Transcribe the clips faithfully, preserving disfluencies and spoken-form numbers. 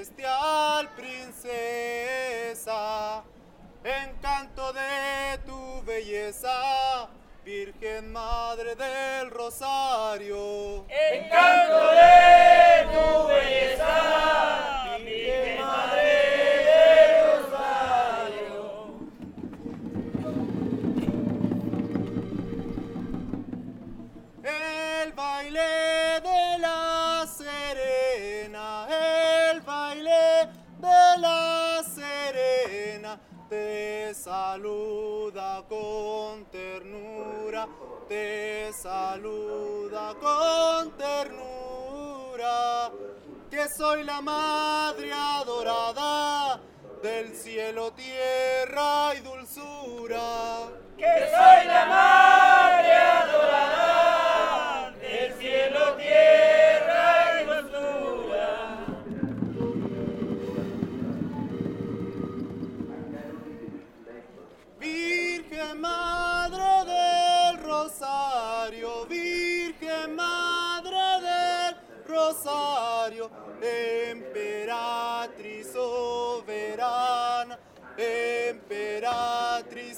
celestial princesa, encanto de tu belleza, Virgen Madre del Rosario. Encanto de tu belleza, Virgen Madre del Rosario. El baile de la Serena, el baile de la Serena, te saluda con ternura, te saluda con ternura, que soy la madre adorada del cielo, tierra y dulzura. Que soy la madre adorada del cielo, tierra y dulzura. Virgen Madre del Rosario, Virgen Madre del Rosario, emperatriz soberana, emperatriz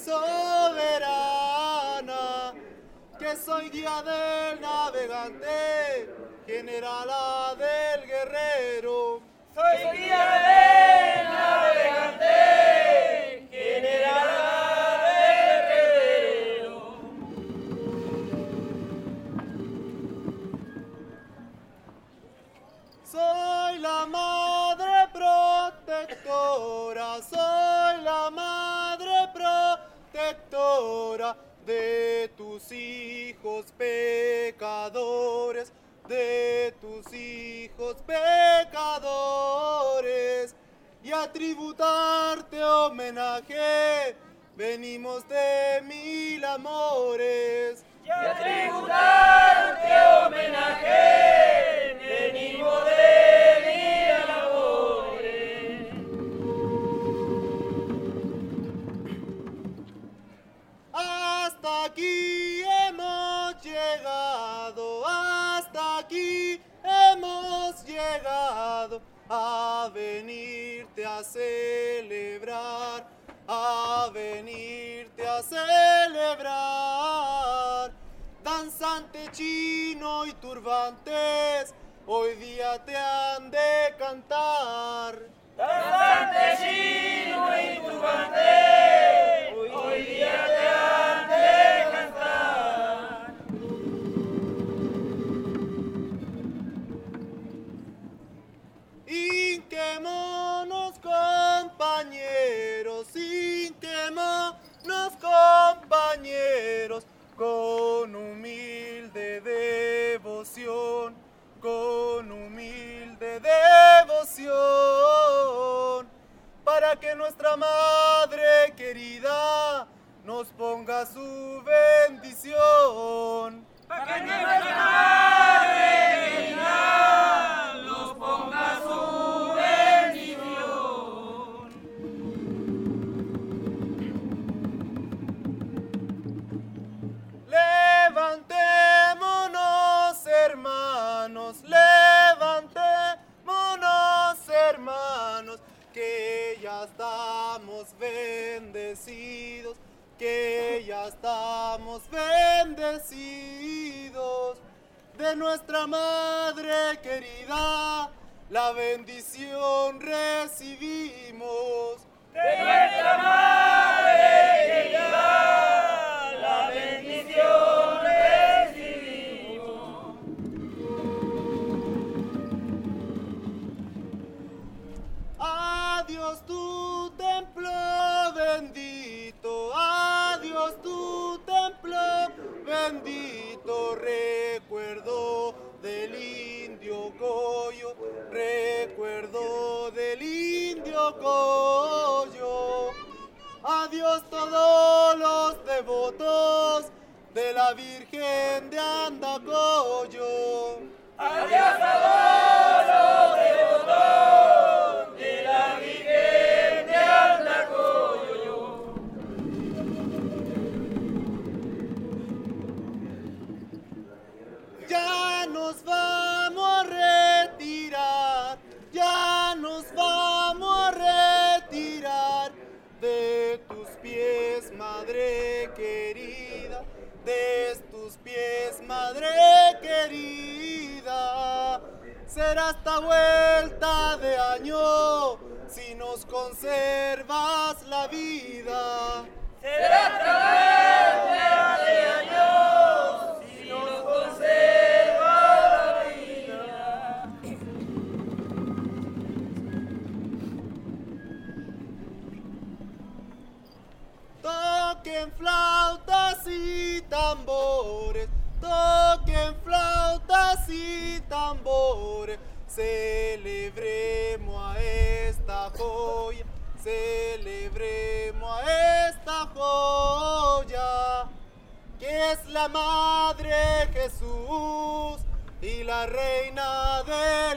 soberana, que soy guía del navegante, generala del guerrero. Soy guía del navegante, generala del guerrero. Soy la madre protectora, soy la madre protectora de tus hijos pecadores, de tus hijos pecadores, y a tributarte homenaje venimos de mil amores. Y a tributarte homenaje venimos de mil amores. Hasta aquí hemos llegado, hasta aquí hemos llegado, a venirte a celebrar, a venirte a celebrar. Danzante chino y turbantes, hoy día te han de cantar. Danzante chino y turbante, hoy día te han de cantar. Hinquémonos compañeros, hinquémonos compañeros, con humilde devoción, con humilde devoción, para que nuestra Madre querida nos ponga su bendición. Para que nuestra Madre querida nos ponga su bendición. Levantémonos, hermanos, levantémonos, hermanos, que ya estamos bendecidos, que ya estamos bendecidos de nuestra Madre querida, la bendición recibimos. De nuestra Madre querida, la bendición recibimos. Adiós tu templo bendito, adiós tu templo bendito, recuerdo del indio Goyo, recuerdo del indio Goyo. Adiós todos los devotos de la Virgen de Andacollo. Adiós a todos los devotos de la Virgen de Andacollo. Ya nos vamos a retirar, ya nos vamos esta vuelta de año, si nos conservas la vida. Será otra vuelta de años, si nos conserva la vida. Toquen flautas y tambores, toquen flautas y tambores, celebremos a esta joya, celebremos a esta joya, que es la Madre Jesús y la Reina de